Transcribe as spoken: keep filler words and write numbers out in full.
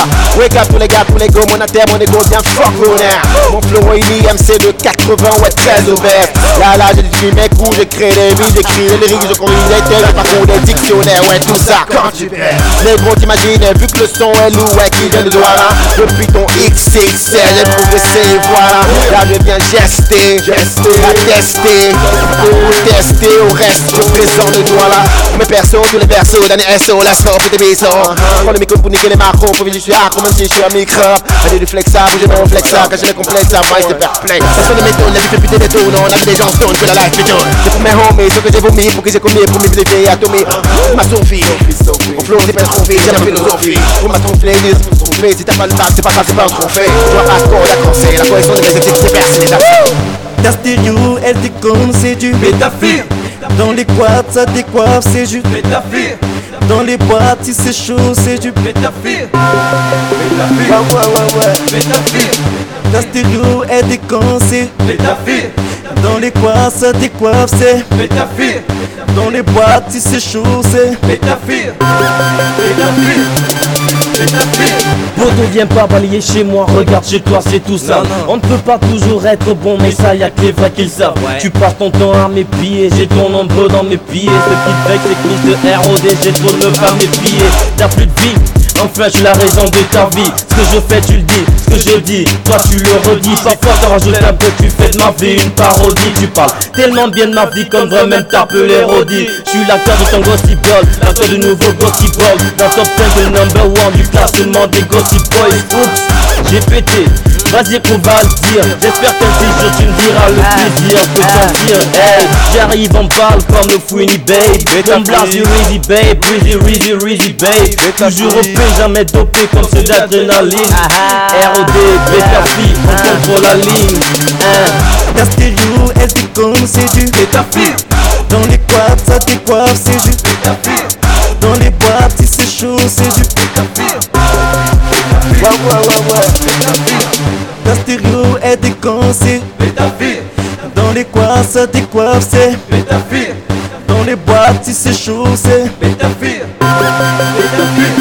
ça. Wake up tous les gars, tous les go, mon inter, mon ego bien fuck honneur. Mon flow est I M C de quatre-vingts, ouais très ouvert. Là là j'ai dit mes coups, j'ai créé des vies, j'écris des lyrics, je conduis des thèmes, par contre des dictionnaires, ouais tout ça quand tu perds. Les gros t'imagines, vu que le son est lourd, ouais qui vient de Douala. Depuis ton X X L, j'ai progressé, voilà. Là je viens gester, gester, attester, tester au reste, je présente le Douala. Mes persos, tous les persos, dernier S O, la smoke, des bisous. Prends le micro pour niquer les macros, pour que je suis accro même si je suis un micro. J'ai du flexa, bouger mon flexa, quand j'ai mes complexes, ça va, j'étais perplexe. Ça sont des méthodes, la vie fait putain des taux, non, la vie des gens stone, que la life m'étonne. C'est pour mes homies, ceux que j'ai vomi, pour que j'ai commis, pour mes bébés atomiques. Ma Sophie, mon flow c'est pas trop fait, j'ai la philosophie. Pour ma trophée, dis pour trouver, si t'as pas le bac, c'est pas ça, c'est pas un trophée. Je dois passeport, d'accord, c'est la correction de mes éthiques, c'est percé, ta stéréo, elle déconne, c'est du métaphile. Dans les quads, ça décoiffe, c'est du métaphile. Dans les boîtes, si c'est chaud, c'est du métaphile. Métaphile, ouais, ouais, ouais, ouais. Métaphile. Ta stéréo, elle déconne, c'est métaphile. Dans les quads, ça décoiffe, c'est métaphile. Dans les boîtes, si c'est chaud, c'est métaphile. Métaphile. Poto, viens pas balayer chez moi, regarde chez toi, c'est tout ça. On ne peut pas toujours être bon, mais ça y'a que les vrais qui le savent. Ouais. Tu passes ton temps à mes pieds, j'ai ton nombre dans mes pieds. Ce qui te fait que c'est crise de R O D, j'ai trop de me faire mes pieds. T'as plus de vie, enfin je suis la raison de ta vie. Ce que je fais tu le dis, ce que je dis, toi tu le redis. Parfois t'en rajoutes un peu, tu fais de ma vie une parodie. Tu parles tellement bien de ma vie comme vrai même t'appeler Roddy. Je suis l'acteur de ton gossip girl, l'acteur du nouveau gossip boy. Dans top cinq le number one du classement des gossip boys. Oups, j'ai pété, vas-y qu'on va le dire. J'espère qu'un petit jour tu me diras le plaisir que t'en tires. Hey, j'arrive en balle comme le Fouini babe. Comme blast you easy babe, easy, easy, easy babe. Toujours au P, jamais dopé comme c'est d'adrénaline. R O D, Betafi, on contrôle la ligne. Ta stéréo, elle déconne, c'est du métaphile. Dans les quads, ça décoiffe, c'est du métaphile. Dans les boîtes, si c'est chaud, c'est du métaphile. Ouais, ouais, ouais, ouais. Ta stéréo, elle déconne, c'est métaphile. Dans les quads, ça décoiffe, c'est métaphile. Dans les boîtes, si c'est chaud, c'est métaphile. Métaphile.